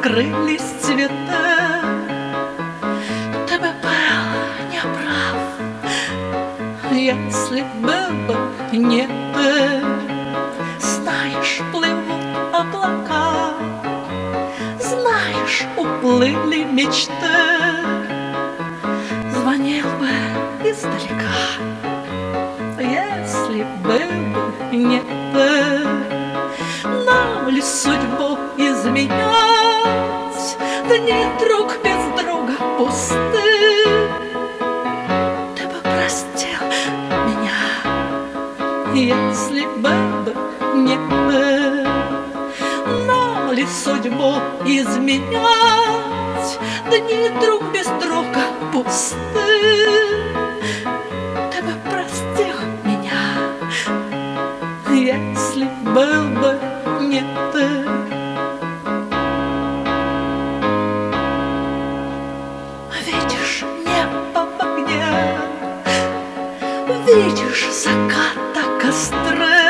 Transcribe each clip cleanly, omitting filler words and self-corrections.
раскрылись цвета. Ты бы был неправ, если бы не ты. Знаешь, плывут облака, знаешь, уплыли мечты. Звонил бы издалека, если бы не ты. Нам ли судьбу изменять? Дни друг без друга пусты. Ты бы простил меня, если бы не ты. Нам ли судьбу изменять? Дни друг без друга пусты. Ты бы простил меня, если был бы не ты. Видишь небо в огне, видишь заката костры.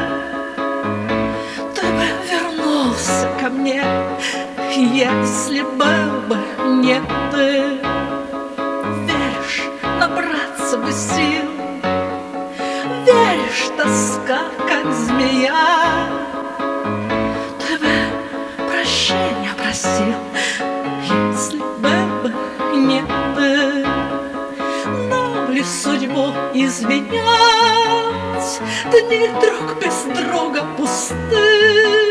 Ты бы вернулся ко мне, если был бы не ты. Веришь, набраться бы сил, веришь, тоска, как змея. Ты бы прощения просил, если бы не ты. Нам ли судьбу изменять? Дни друг без друга пусты.